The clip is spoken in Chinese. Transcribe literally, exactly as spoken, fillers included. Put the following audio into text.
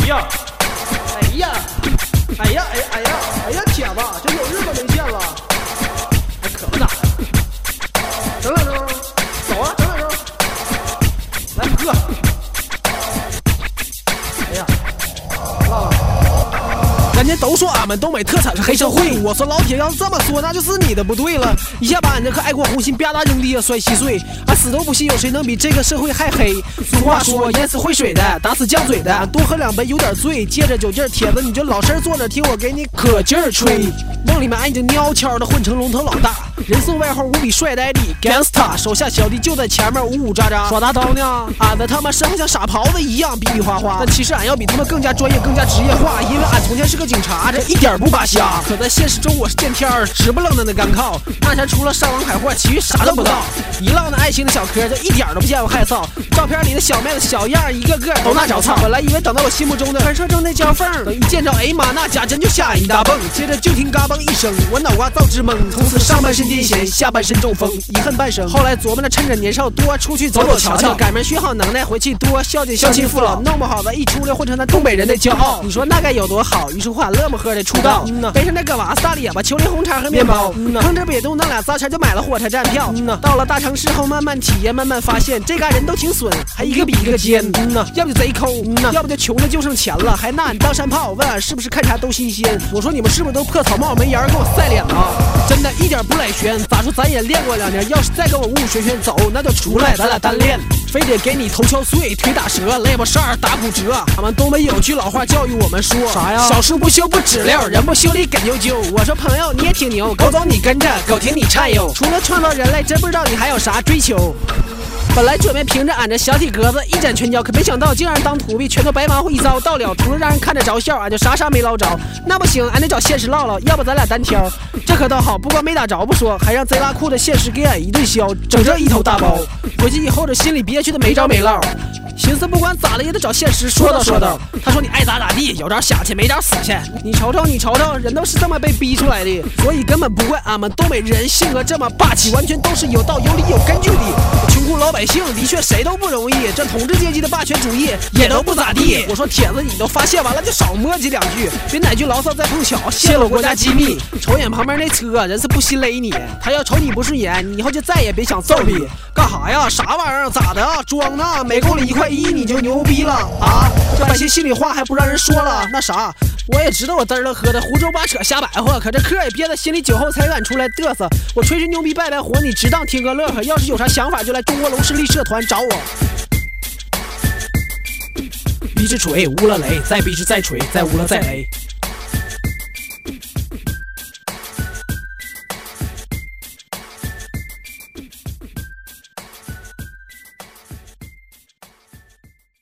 呀， 哎呀，哎呀，哎哎呀，哎呀，铁子，这有日子没见了，还可不咋的。整两盅，走啊，整两盅，来喝。哎呀，辣了。人家都说俺们东北特产是黑社会，我说老铁要是这么说，那就是你的不对了。一下把俺这颗爱国红心吧嗒扔地下摔稀碎，俺死都不信有谁能比这个社会还黑。俗话说淹死会水的，打死犟嘴的，俺多喝两杯有点醉，借着酒劲儿，铁子你就老实坐着听我给你可劲儿吹。梦里面俺已经蔫悄的混成龙头老大，人送外号无比帅呆的 gangsta， 手下小弟就在前面呜呜喳喳耍大刀呢。俺的他妈身上像傻狍子一样比比划划，但其实俺要比他们更加专业更加职业化，因为俺从前是个警察，这一点不扒瞎。可在现实中我是见天儿直不愣登的干靠，那前除了上网海货其余啥都不到，一浪的爱情的小嗑，这一点都不见我害臊。照片里的小妹子小样一个个都那找操，本来以为等到我心目中的传说中的焦凤，等一见着哎妈那家真就吓一大蹦，接着就听嘎嘣一声，我脑瓜造直懵，从此上半身癫痫，下半身中风，遗恨半生。后来琢磨着趁着年少多出去走走瞧瞧，改门学好能耐，回去多孝敬孝亲父老，弄不好了一出来混成咱东北人的骄傲。你说那该有多好？于是乎俺乐么呵的出道，嗯、背上那个瓦斯大咧巴，秋林红茶和面包，横着北东那俩仨钱就买了火车站票。嗯、到了大城市后慢慢体验，慢慢发现这嘎人都挺损，还一个比一个尖。嗯、要不就贼抠，嗯、要不就穷的就剩钱了，还拿俺当山炮，问俺是不是看啥都新鲜。我说你们是不是都破草帽没檐给我晒脸了？真的一点不赖悬，咋说咱也练过两年，要是再跟我五五旋旋走，那就出来咱俩单练，非得给你头敲碎腿打折，肋巴扇儿打骨折。俺们东北有句老话教育我们说啥呀？小树不修不直溜，人不修理跟啾啾。我说朋友你也挺牛，狗走你跟着，狗听你颤悠。除了创造人类，真不知道你还有啥追求。本来准备凭着俺这小体格子一展拳脚，可没想到竟然当土鳖，全都白忙活一遭。到了除了让人看着着笑，俺就啥啥没捞着。那不行，俺得找现实唠唠，要不咱俩单挑。这可倒好，不光没打着不说，还让贼拉酷的现实给俺一顿削，整这一头大包。回去以后这心里憋屈的没着没落，寻思不管咋的也得找现实说道说道。他说你爱咋咋地，有招下去没招死去。你瞅瞅你瞅瞅，人都是这么被逼出来的，所以根本不怪俺们东北人性格这么霸气，完全都是有道有理有根据的。穷苦老百姓的确谁都不容易，这统治阶级的霸权主义也都不咋地。我说铁子你都发泄完了就少磨叽两句，别哪句牢骚再碰巧泄露国家机密。瞅眼旁边那车人是不惜勒你，他要瞅你不顺眼，你以后就再也别想揍你。干啥呀？啥玩意儿？咋的啊？装呢？每公里一块一你就牛逼了啊？这半些心里话还不让人说了？那啥，我也知道我嘚了喝的胡诌八扯瞎白话，可这嗑也憋在心里，酒后才敢出来嘚瑟。我吹吹牛逼拜拜火，你只当听个乐呵。要是有啥想法就来中国龙势力社团找我。逼之锤，无了雷，再逼之再锤，再无了再雷。